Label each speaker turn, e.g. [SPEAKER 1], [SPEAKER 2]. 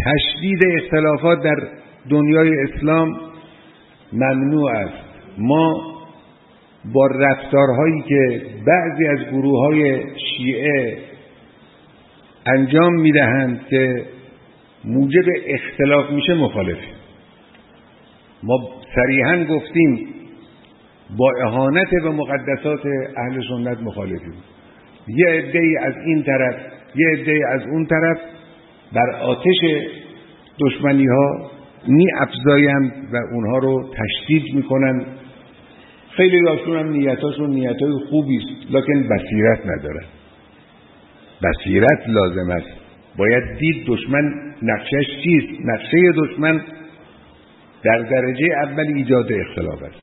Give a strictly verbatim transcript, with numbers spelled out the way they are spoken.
[SPEAKER 1] تشدید اختلافات در دنیای اسلام ممنوع است. ما با رفتارهایی که بعضی از گروه‌های شیعه انجام میدهند که موجب اختلاف میشه مخالفیم. ما صریحاً گفتیم با اهانت به مقدسات اهل سنت مخالفیم. یه عده‌ای از این طرف، یه عده‌ای از اون طرف بر آتش دشمنی ها می افزایند و اونها رو تشدید میکنن. خیلی هاشون هم نیتاشون نیتای خوبی است، لکن بصیرت ندارن. بصیرت لازم است. باید دید دشمن نقشش چیست. نقشه دشمن در درجه اول ایجاد اختلاف است.